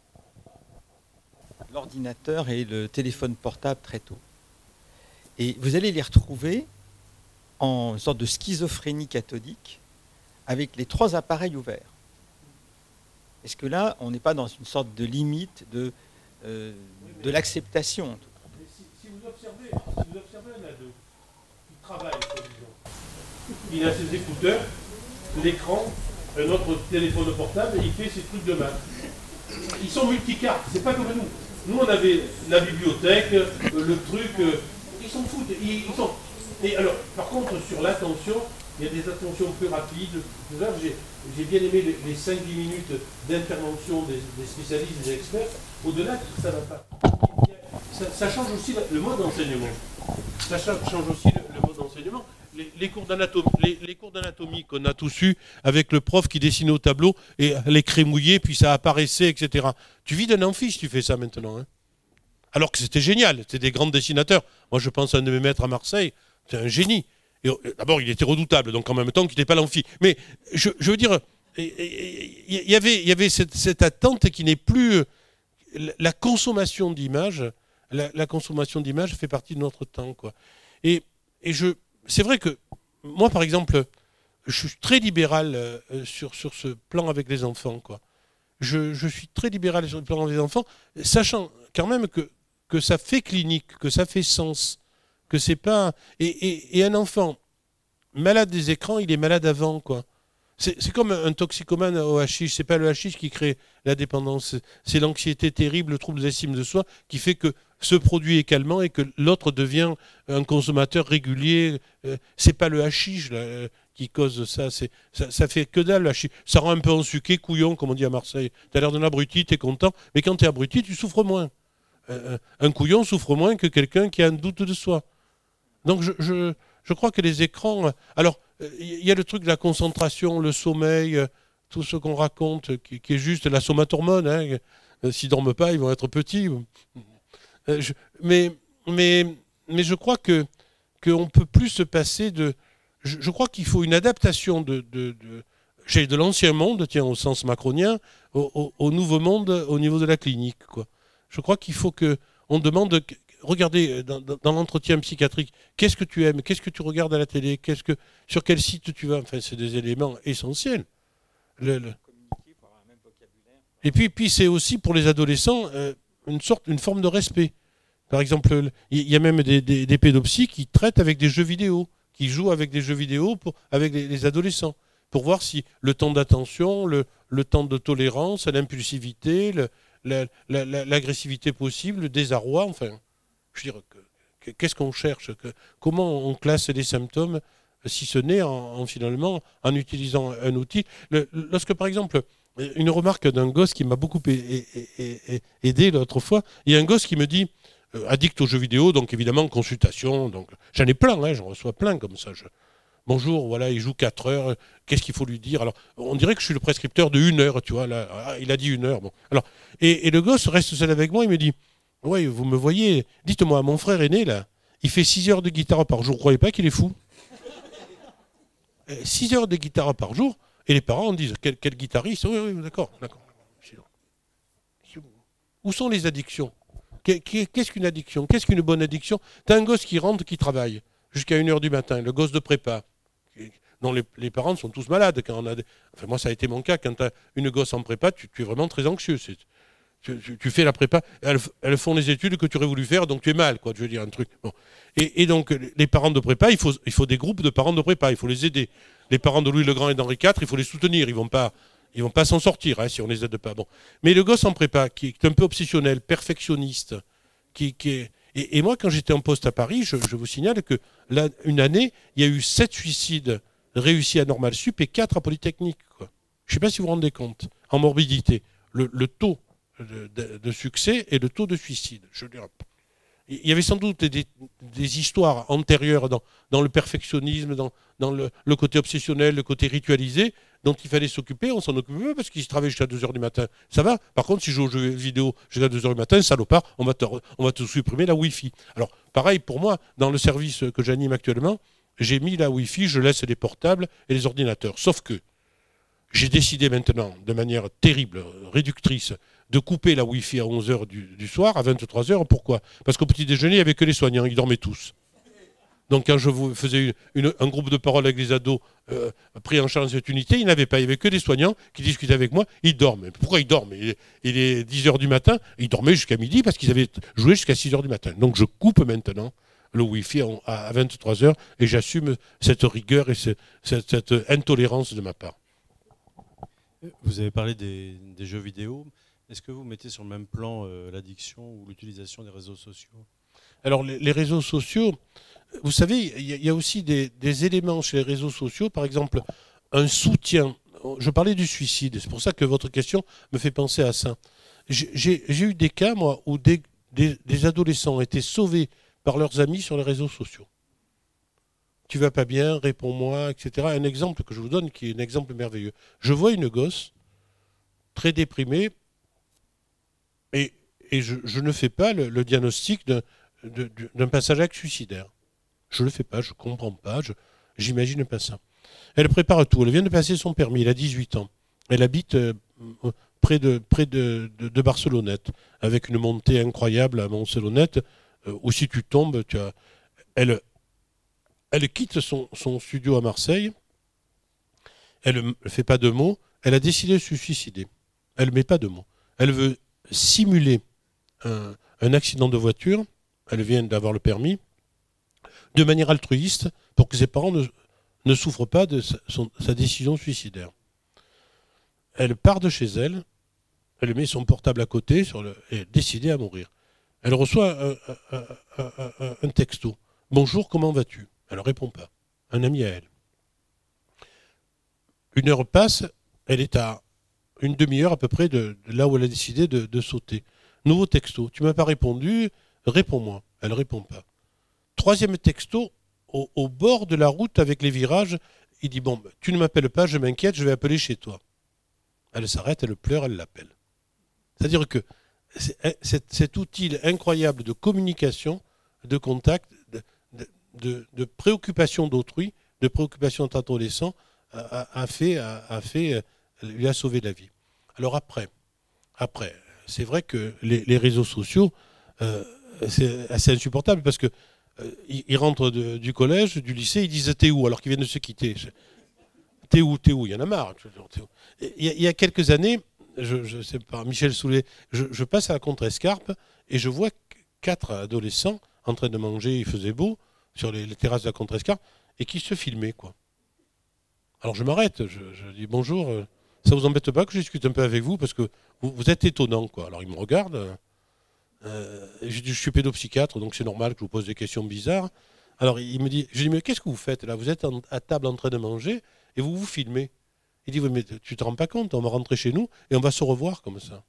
L'ordinateur et le téléphone portable très tôt. Et vous allez les retrouver en sorte de schizophrénie cathodique avec les trois appareils ouverts. Est-ce que là, on n'est pas dans une sorte de limite de, euh, de l'acceptation? Si, si vous observez, si vous observez un ado, travail, il a ses écouteurs, l'écran, un autre téléphone portable et il fait ses trucs de maths. Ils sont multicartes, c'est pas comme nous. Nous on avait la bibliothèque, le truc, ils s'en foutent. Ils, ils sont... Et alors, par contre, sur l'attention, il y a des attentions plus rapides. J'ai, j'ai bien aimé les, les cinq dix minutes d'intervention des, des spécialistes, des experts. Au-delà, ça va pas. Ça, ça change aussi le mode d'enseignement. Ça change aussi le, le mode d'enseignement. Les, les, cours d'anatomie, les, les cours d'anatomie qu'on a tous eus avec le prof qui dessinait au tableau et les crémouillait, puis ça apparaissait, et cetera. Tu vis d'un amphi si tu fais ça maintenant. Hein. Alors que c'était génial, c'était des grands dessinateurs. Moi, je pense à un de mes maîtres à Marseille, c'est un génie. Et, d'abord, il était redoutable, donc en même temps qu'il n'était pas l'amphi. Mais je, je veux dire, il y avait, il y avait cette, cette attente qui n'est plus... La consommation d'images, la, la consommation d'images fait partie de notre temps, quoi. Et, et je, c'est vrai que moi, par exemple, je suis très libéral euh, sur, sur ce plan avec les enfants, quoi. Je, je suis très libéral sur le plan des enfants, sachant quand même que, que ça fait clinique, que ça fait sens, que c'est pas... Et, et, et un enfant malade des écrans, il est malade avant, quoi. C'est, c'est comme un toxicomane au hashish. C'est pas le hashish qui crée la dépendance. C'est l'anxiété terrible, le trouble d'estime de soi qui fait que ce produit est calmant et que l'autre devient un consommateur régulier. C'est pas le hashish là, qui cause ça. C'est, ça. Ça fait que dalle le hashish. Ça rend un peu ensuqué, couillon, comme on dit à Marseille. T'as l'air d'un abruti, t'es content. Mais quand t'es abruti, tu souffres moins. Un couillon souffre moins que quelqu'un qui a un doute de soi. Donc je, je, je crois que les écrans... Alors, il y a le truc de la concentration, le sommeil, tout ce qu'on raconte, qui, qui est juste la somatormone. Hein. S'ils ne dorment pas, ils vont être petits. Je, mais, mais, mais je crois que qu'on ne peut plus se passer de... Je, je crois qu'il faut une adaptation de, de, de, de l'ancien monde, tiens, au sens macronien, au, au, au nouveau monde au niveau de la clinique, quoi. Je crois qu'il faut qu'on demande... Regardez, dans, dans l'entretien psychiatrique, qu'est-ce que tu aimes, qu'est-ce que tu regardes à la télé, qu'est-ce que, sur quel site tu vas, enfin, c'est des éléments essentiels. Le, le... Et puis, puis c'est aussi pour les adolescents euh, une sorte, une forme de respect. Par exemple, il y a même des, des, des pédopsies qui traitent avec des jeux vidéo, qui jouent avec des jeux vidéo pour, avec les, les adolescents, pour voir si le temps d'attention, le, le temps de tolérance, l'impulsivité, le, la, la, la, l'agressivité possible, le désarroi, enfin... Je veux dire, que, qu'est-ce qu'on cherche que, comment on classe les symptômes, si ce n'est en, en finalement en utilisant un outil. Le, lorsque, par exemple, une remarque d'un gosse qui m'a beaucoup aidé l'autre fois, il y a un gosse qui me dit, euh, addict aux jeux vidéo, donc évidemment consultation, donc j'en ai plein, hein, j'en reçois plein comme ça. Je, bonjour, voilà, il joue quatre heures, qu'est-ce qu'il faut lui dire? Alors, on dirait que je suis le prescripteur de une heure, tu vois, là, ah, il a dit une heure. Bon. Alors, et, et le gosse reste seul avec moi, il me dit, oui, vous me voyez. Dites-moi, mon frère aîné, là, il fait six heures de guitare par jour. Vous ne croyez pas qu'il est fou? six heures de guitare par jour, et les parents disent, quel, quel guitariste? Oui, oui, d'accord, d'accord. Où sont les addictions? Qu'est-ce qu'une addiction? Qu'est-ce qu'une bonne addiction? T'as un gosse qui rentre, qui travaille, jusqu'à une heure du matin, le gosse de prépa. Non, les, les parents sont tous malades. Quand on a des... Enfin, moi, ça a été mon cas. Quand tu as une gosse en prépa, tu, tu es vraiment très anxieux. C'est... Tu, tu, tu fais la prépa, elles, elles font les études que tu aurais voulu faire, donc tu es mal, quoi, je veux dire, un truc. Bon. Et, et donc, les parents de prépa, il faut, il faut des groupes de parents de prépa, il faut les aider. Les parents de Louis le Grand et d'Henri quatre, il faut les soutenir, ils ne vont pas, ils vont pas s'en sortir hein, si on ne les aide pas. Bon. Mais le gosse en prépa, qui est un peu obsessionnel, perfectionniste, qui, qui est... Et, et moi, quand j'étais en poste à Paris, je, je vous signale que là, une année, il y a eu sept suicides réussis à Normal Sup et quatre à Polytechnique, quoi. Je ne sais pas si vous vous rendez compte, en morbidité. Le, le taux De, de, de succès et le taux de suicide. Je veux dire, il y avait sans doute des, des histoires antérieures dans, dans le perfectionnisme, dans, dans le, le côté obsessionnel, le côté ritualisé, dont il fallait s'occuper. On s'en occupait pas parce qu'ils travaillaient jusqu'à deux heures du matin. Ça va. Par contre, si je joue aux jeux vidéo jusqu'à deux heures du matin, salopard, on va te, on va te supprimer la Wi-Fi. Alors, pareil pour moi, dans le service que j'anime actuellement, j'ai mis la Wi-Fi, je laisse les portables et les ordinateurs. Sauf que j'ai décidé maintenant, de manière terrible, réductrice, de couper la Wi-Fi à onze heures du, du soir, à vingt-trois heures. Pourquoi? Parce qu'au petit déjeuner, il n'y avait que les soignants, ils dormaient tous. Donc quand je vous faisais une, une, un groupe de parole avec les ados euh, pris en charge dans cette unité, il n'y avait pas, il n'y avait que des soignants qui discutaient avec moi, ils dorment. Pourquoi ils dorment? il est, il est dix heures du matin, ils dormaient jusqu'à midi parce qu'ils avaient joué jusqu'à six heures du matin. Donc je coupe maintenant le Wi-Fi à, à vingt-trois heures et j'assume cette rigueur et ce, cette, cette intolérance de ma part. Vous avez parlé des, des jeux vidéo. Est-ce que vous mettez sur le même plan euh, l'addiction ou l'utilisation des réseaux sociaux? Alors, les, les réseaux sociaux, vous savez, il y, y a aussi des, des éléments chez les réseaux sociaux, par exemple, un soutien. Je parlais du suicide, c'est pour ça que votre question me fait penser à ça. J'ai eu des cas, moi, où des, des, des adolescents étaient sauvés par leurs amis sur les réseaux sociaux. Tu vas pas bien, réponds-moi, et cetera. Un exemple que je vous donne qui est un exemple merveilleux. Je vois une gosse très déprimée et, et je, je ne fais pas le, le diagnostic d'un passage à acte suicidaire. Je ne le fais pas, je ne comprends pas. Je, J'imagine pas ça. Elle prépare tout. Elle vient de passer son permis. Elle a dix-huit ans. Elle habite euh, près, de, près de, de, de Barcelonnette, avec une montée incroyable à Barcelonnette, euh, où si tu tombes, tu as... Elle, elle quitte son, son studio à Marseille. Elle ne fait pas de mots. Elle a décidé de se suicider. Elle ne met pas de mots. Elle veut simuler un, un accident de voiture. Elle vient d'avoir le permis, de manière altruiste, pour que ses parents ne, ne souffrent pas de sa, son, sa décision suicidaire. Elle part de chez elle, elle met son portable à côté sur le, et est décidée à mourir. Elle reçoit un, un, un, un, un texto. « Bonjour, comment vas-tu » Elle ne répond pas. Un ami à elle. Une heure passe, elle est à une demi-heure à peu près de, de là où elle a décidé de, de sauter. Nouveau texto. « Tu ne m'as pas répondu, réponds-moi. » Elle ne répond pas. Troisième texto, au, au bord de la route avec les virages, il dit « Bon, tu ne m'appelles pas, je m'inquiète, je vais appeler chez toi. » Elle s'arrête, elle pleure, elle l'appelle. C'est-à-dire que cet, cet outil incroyable de communication, de contact, de, de, de, de préoccupation d'autrui, de préoccupation d'adolescent, a, a, fait, a, a fait, lui a sauvé la vie. Alors après, après c'est vrai que les, les réseaux sociaux, euh, c'est assez insupportable parce que euh, ils rentrent de, du collège, du lycée, ils disent « T'es où ?» alors qu'ils viennent de se quitter. T'es où, t'es où? Il y en a marre. Il y a, il y a quelques années, je, je sais pas, Michel Soulet, je, je passe à la Contrescarpe et je vois quatre adolescents en train de manger, il faisait beau, sur les, les terrasses de la Contrescarpe, et qui se filmaient, quoi. Alors je m'arrête, je, je dis bonjour, ça vous embête pas que je discute un peu avec vous, parce que vous, vous êtes étonnant, quoi. Alors ils me regardent, euh, je dis je suis pédopsychiatre, donc c'est normal que je vous pose des questions bizarres. Alors il me dit, je dis mais qu'est-ce que vous faites là? Vous êtes en, à table en train de manger, et vous vous filmez. Il dit, oui, mais tu te rends pas compte, on va rentrer chez nous et on va se revoir comme ça.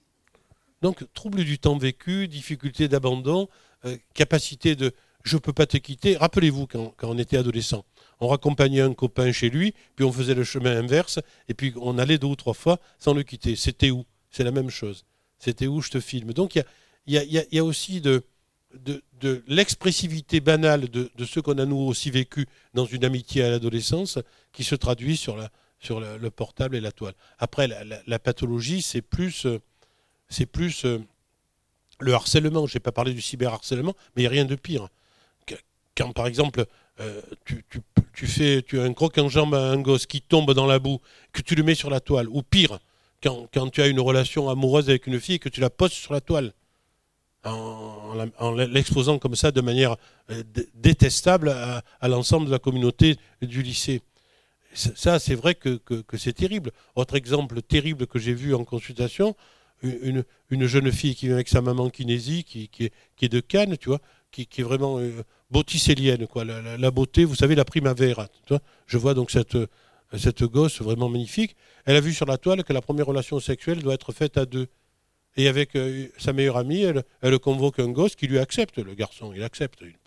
Donc, trouble du temps vécu, difficulté d'abandon, euh, capacité de je ne peux pas te quitter. Rappelez-vous, quand, quand on était adolescent, on raccompagnait un copain chez lui, puis on faisait le chemin inverse, et puis on allait deux ou trois fois sans le quitter. C'était où? C'est la même chose. C'était où je te filme. Donc, il y a, y, a, y a aussi de, de, de l'expressivité banale de, de ce qu'on a nous aussi vécu dans une amitié à l'adolescence, qui se traduit sur, la, sur le, le portable et la toile. Après, la, la, la pathologie, c'est plus, euh, c'est plus euh, le harcèlement. Je n'ai pas parlé du cyberharcèlement, mais il n'y a rien de pire. Quand, par exemple, euh, tu, tu, tu, fais, tu as un croc en jambe à un gosse qui tombe dans la boue, que tu le mets sur la toile, ou pire, quand, quand tu as une relation amoureuse avec une fille et que tu la poses sur la toile, en, en, en l'exposant comme ça de manière euh, détestable à, à l'ensemble de la communauté du lycée. Ça, c'est vrai que, que, que c'est terrible. Autre exemple terrible que j'ai vu en consultation, une, une jeune fille qui vient avec sa maman kinésie, qui, qui, est, qui est de Cannes, tu vois, qui, qui est vraiment euh, botticellienne, quoi, la, la, la beauté, vous savez, la primavera. Tu vois. Je vois donc cette, cette gosse vraiment magnifique. Elle a vu sur la toile que la première relation sexuelle doit être faite à deux. Et avec euh, sa meilleure amie, elle, elle convoque un gosse qui lui accepte, le garçon, il accepte. Il,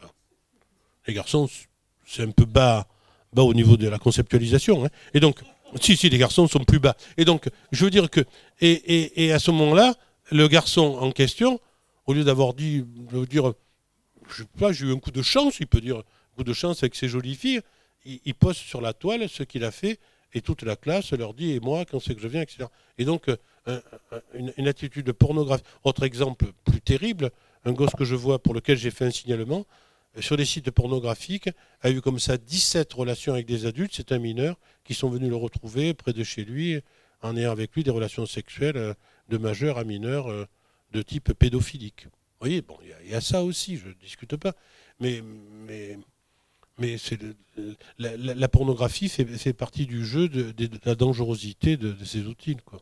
les garçons, c'est un peu bas, bas au niveau de la conceptualisation. Hein. Et donc, si, si, les garçons sont plus bas. Et donc, je veux dire que, et, et, et à ce moment-là, le garçon en question, au lieu d'avoir dit, de dire, je sais pas, j'ai eu un coup de chance, il peut dire, un coup de chance avec ces jolies filles, il, il pose sur la toile ce qu'il a fait, et toute la classe leur dit, et moi, quand c'est que je viens, et cetera. Et donc, un, un, une, une attitude pornographique. Autre exemple plus terrible, un gosse que je vois pour lequel j'ai fait un signalement, sur les sites pornographiques, a eu comme ça dix-sept relations avec des adultes, c'est un mineur, qui sont venus le retrouver près de chez lui, en ayant avec lui des relations sexuelles de majeur à mineur de type pédophilique. Vous voyez, bon, il y, y a ça aussi, je ne discute pas, mais, mais, mais c'est le, la, la, la pornographie fait, fait partie du jeu de, de, de la dangerosité de, de ces outils, quoi.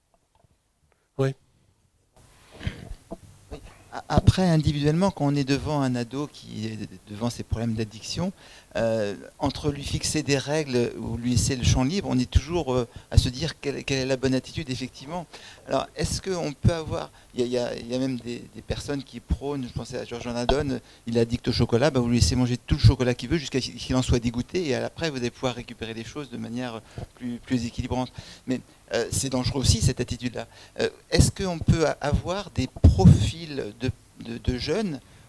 Oui. Après, individuellement, quand on est devant un ado qui est devant ses problèmes d'addiction, euh, entre lui fixer des règles ou lui laisser le champ libre, on est toujours euh, à se dire quelle, quelle est la bonne attitude, effectivement. Alors, est-ce qu'on peut avoir... Il y, y, y a même des, des personnes qui prônent, je pensais à Georges Nardone, il est addict au chocolat, bah vous lui laissez manger tout le chocolat qu'il veut jusqu'à ce qu'il en soit dégoûté, et après, vous allez pouvoir récupérer les choses de manière plus, plus équilibrante. Mais euh, c'est dangereux aussi, cette attitude-là. Euh, est-ce qu'on peut avoir des profils de, de, de jeunes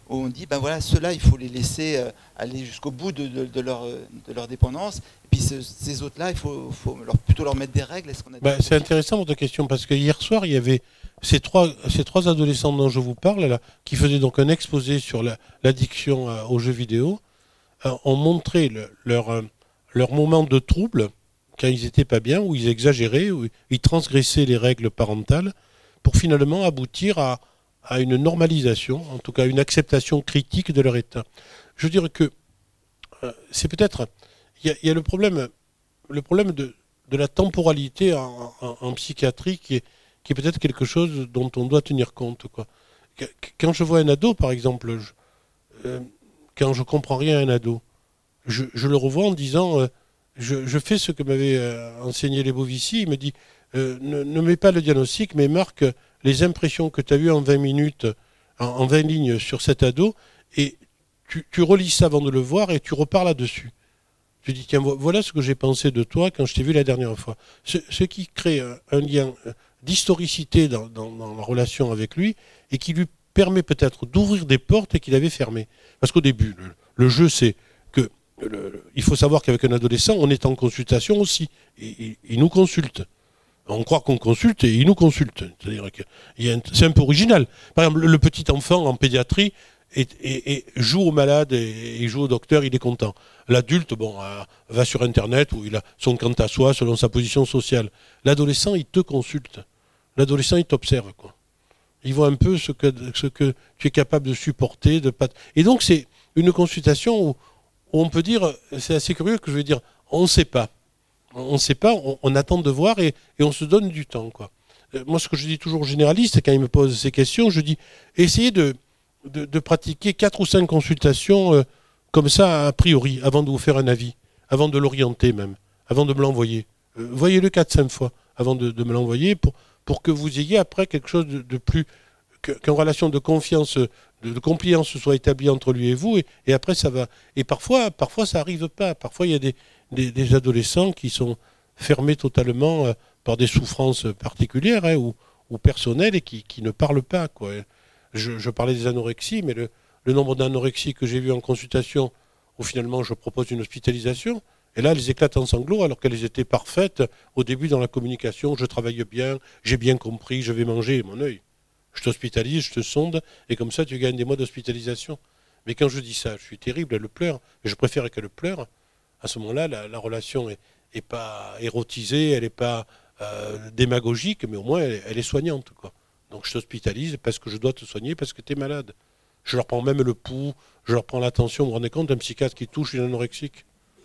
où on dit, ben voilà, ceux-là, il faut les laisser euh, aller jusqu'au bout de, de, de, leur, de leur dépendance. Et puis ce, ces autres-là, il faut, faut leur, plutôt leur mettre des règles. Est-ce qu'on a bah, c'est intéressant votre question, parce que hier soir, il y avait ces trois, ces trois adolescents dont je vous parle, là, qui faisaient donc un exposé sur la, l'addiction euh, aux jeux vidéo, euh, ont montré le, leur, euh, leur moment de trouble, quand ils n'étaient pas bien, où ils exagéraient, où ils transgressaient les règles parentales, pour finalement aboutir à, à une normalisation, en tout cas une acceptation critique de leur état. Je veux dire que euh, c'est peut-être... Il y, y a le problème, le problème de, de la temporalité en, en, en psychiatrie qui est, qui est peut-être quelque chose dont on doit tenir compte, quoi. Quand je vois un ado, par exemple, je, euh, quand je comprends rien à un ado, je, je le revois en disant... Euh, Je, je fais ce que m'avait euh, enseigné les Bovici. Il me dit euh, ne, ne mets pas le diagnostic, mais marque les impressions que tu as eues en vingt minutes, en, en vingt lignes sur cet ado, et tu, tu relis ça avant de le voir et tu repars là-dessus. Tu dis tiens, voilà ce que j'ai pensé de toi quand je t'ai vu la dernière fois. Ce, ce qui crée un, un lien d'historicité dans, dans, dans la relation avec lui et qui lui permet peut-être d'ouvrir des portes qu'il avait fermées. Parce qu'au début, le, le jeu, c'est que Le, le, il faut savoir qu'avec un adolescent, on est en consultation aussi. Il, il nous consulte. On croit qu'on consulte et il nous consulte. C'est-à-dire que il y a un, c'est un peu original. Par exemple, le, le petit enfant en pédiatrie est, est, est, joue au malade et, et joue au docteur, il est content. L'adulte, bon, euh, va sur Internet où il a son quant à soi selon sa position sociale. L'adolescent, il te consulte. L'adolescent, il t'observe, quoi. Il voit un peu ce que, ce que tu es capable de supporter. De pas... Et donc, c'est une consultation où on peut dire, c'est assez curieux que je vais dire, on ne sait pas. On ne sait pas, on, on attend de voir et, et on se donne du temps, quoi. Euh, moi, ce que je dis toujours aux généralistes, quand ils me posent ces questions, je dis, essayez de, de, de pratiquer quatre ou cinq consultations euh, comme ça, a priori, avant de vous faire un avis, avant de l'orienter même, avant de me l'envoyer. Euh, voyez-le quatre cinq fois avant de, de me l'envoyer pour, pour que vous ayez après quelque chose de, de plus... qu'en relation de confiance, de, de compliance soit établie entre lui et vous, et, et après ça va. Et parfois, parfois ça n'arrive pas. Parfois il y a des, des, des adolescents qui sont fermés totalement euh, par des souffrances particulières hein, ou, ou personnelles et qui, qui ne parlent pas, quoi. Je, je parlais des anorexies, mais le, le nombre d'anorexies que j'ai vu en consultation, où finalement je propose une hospitalisation, et là elles éclatent en sanglots alors qu'elles étaient parfaites au début dans la communication. Je travaille bien, j'ai bien compris, je vais manger mon œil. Je t'hospitalise, je te sonde, et comme ça, tu gagnes des mois d'hospitalisation. Mais quand je dis ça, je suis terrible, elle pleure, mais je préfère qu'elle pleure. À ce moment-là, la, la relation n'est est pas érotisée, elle n'est pas euh, démagogique, mais au moins, elle, elle est soignante, quoi. Donc je t'hospitalise parce que je dois te soigner, parce que tu es malade. Je leur prends même le pouls, je leur prends l'attention. Vous vous rendez compte d'un psychiatre qui touche une anorexique?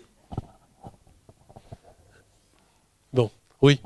Bon, oui.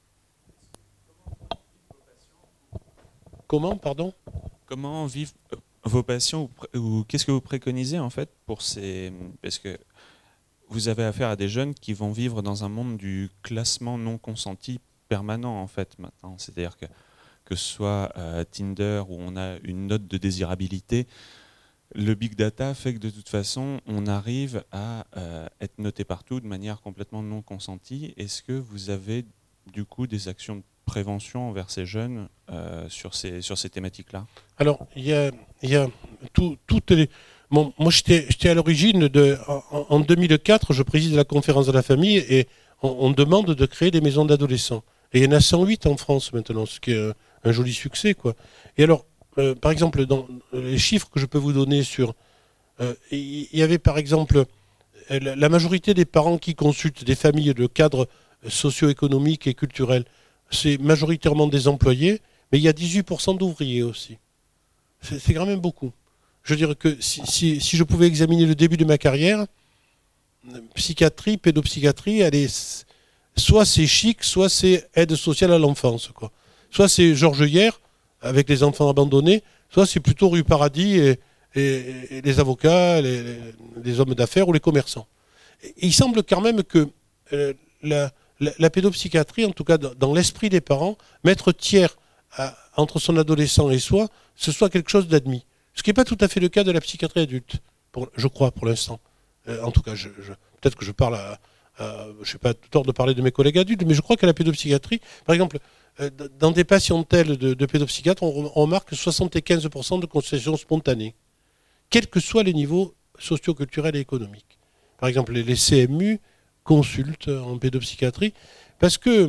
Comment, pardon? Comment vivent vos patients ou, ou qu'est-ce que vous préconisez en fait pour ces... Parce que vous avez affaire à des jeunes qui vont vivre dans un monde du classement non consenti permanent en fait maintenant. C'est-à-dire que que ce soit euh, Tinder où on a une note de désirabilité, le big data fait que de toute façon on arrive à euh, être noté partout de manière complètement non consentie. Est-ce que vous avez du coup des actions de prévention envers ces jeunes euh, sur ces, sur ces thématiques-là? Alors, il y a, y a tout, toutes les... Bon, moi, j'étais, j'étais à l'origine de... En, en deux mille quatre, je préside la conférence de la famille et on, on demande de créer des maisons d'adolescents. Et il y en a cent huit en France maintenant, ce qui est un, un joli succès, quoi. Et alors, euh, par exemple, dans les chiffres que je peux vous donner sur... Euh, il y avait, par exemple, la majorité des parents qui consultent des familles de cadres socio-économiques et culturels, c'est majoritairement des employés, mais il y a dix-huit pour cent d'ouvriers aussi. C'est, c'est quand même beaucoup. Je veux dire que si, si, si je pouvais examiner le début de ma carrière, psychiatrie, pédopsychiatrie, elle est, soit c'est chic, soit c'est aide sociale à l'enfance, quoi. Soit c'est Georges Hier, avec les enfants abandonnés, soit c'est plutôt rue Paradis et, et, et les avocats, les, les, les hommes d'affaires ou les commerçants. Et il semble quand même que euh, la... La, la pédopsychiatrie, en tout cas dans l'esprit des parents, mettre tiers à, entre son adolescent et soi, ce soit quelque chose d'admis. Ce qui n'est pas tout à fait le cas de la psychiatrie adulte, pour, je crois, pour l'instant. Euh, en tout cas, je, je, peut-être que je parle à, à je n'ai pas tort de parler de mes collègues adultes, mais je crois qu'à la pédopsychiatrie, par exemple, euh, dans des patientèles de, de pédopsychiatres, on, on remarque soixante-quinze pour cent de consultations spontanées. quels que soient les niveaux socio-culturels et économiques. Par exemple, les C M U consultent en pédopsychiatrie parce que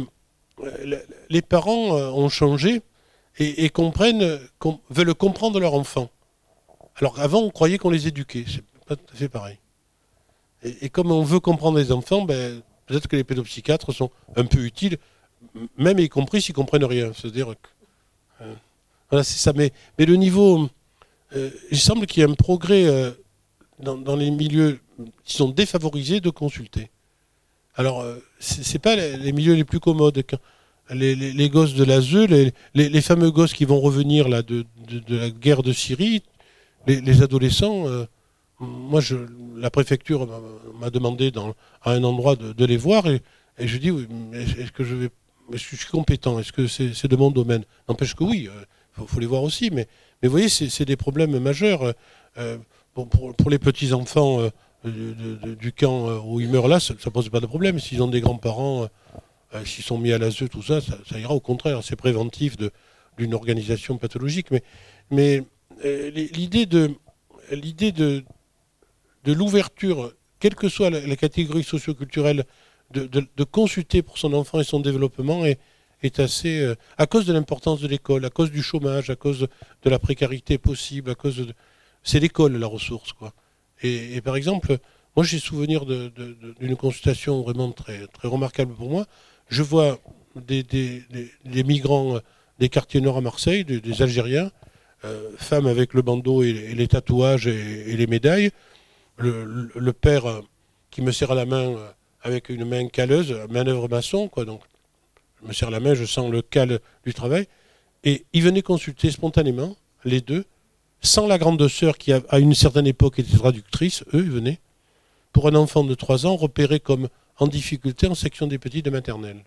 les parents ont changé et, et comprennent, com- veulent comprendre leur enfant. Alors avant, on croyait qu'on les éduquait. C'est pas tout à fait pareil. Et, et comme on veut comprendre les enfants, ben, peut-être que les pédopsychiatres sont un peu utiles, même y compris s'ils comprennent rien. C'est-à-dire que, euh, voilà, c'est ça. Mais, mais le niveau, euh, il semble qu'il y ait un progrès euh, dans, dans les milieux qui sont défavorisés de consulter. Alors, euh, c'est, c'est pas les, les milieux les plus commodes. Quand les, les, les gosses de l'A S E, les, les, les fameux gosses qui vont revenir là, de, de, de la guerre de Syrie, les, les adolescents, euh, moi, je, la préfecture m'a, m'a demandé dans, à un endroit de, de les voir, et, et je dis, oui, mais est-ce que je vais, est-ce que je suis compétent, est-ce que c'est, c'est de mon domaine? N'empêche que oui, il euh, faut, faut les voir aussi, mais, mais vous voyez, c'est, c'est des problèmes majeurs. Euh, pour, pour, pour les petits-enfants euh, de, de, de, du camp euh, où ils meurent là, ça ne pose pas de problème. S'ils ont des grands-parents, euh, s'ils sont mis à l'A S E, tout ça, ça, ça ira au contraire, c'est préventif de, d'une organisation pathologique. Mais, mais euh, l'idée de, l'idée de, de l'ouverture, quelle que soit la, la catégorie socio-culturelle, de, de, de consulter pour son enfant et son développement est, est assez... Euh, à cause de l'importance de l'école, à cause du chômage, à cause de la précarité possible, à cause de... C'est l'école la ressource, quoi. Et, et par exemple, moi j'ai souvenir de, de, de, d'une consultation vraiment très, très remarquable pour moi. Je vois des, des, des, des migrants des quartiers nord à Marseille, des, des Algériens, euh, femmes avec le bandeau et, et les tatouages et, et les médailles, le, le, le père euh, qui me serre la main euh, avec une main calleuse, manœuvre maçon, quoi. Donc je me serre la main, je sens le cal du travail. Et ils venaient consulter spontanément, les deux, sans la grande sœur qui, à une certaine époque, était traductrice. Eux, ils venaient, pour un enfant de trois ans, repéré comme en difficulté en section des petits de maternelle.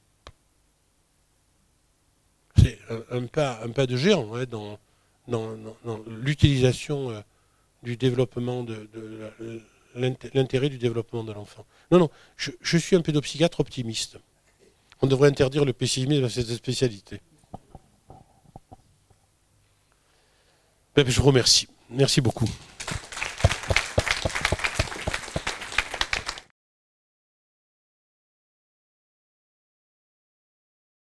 C'est un, un, pas, un pas de géant hein, dans, dans, dans, dans l'utilisation euh, du développement, de, de, de l'intérêt du développement de l'enfant. Non, non, je, je suis un pédopsychiatre optimiste. On devrait interdire le pessimisme à cette spécialité. Ben, je vous remercie. Merci beaucoup.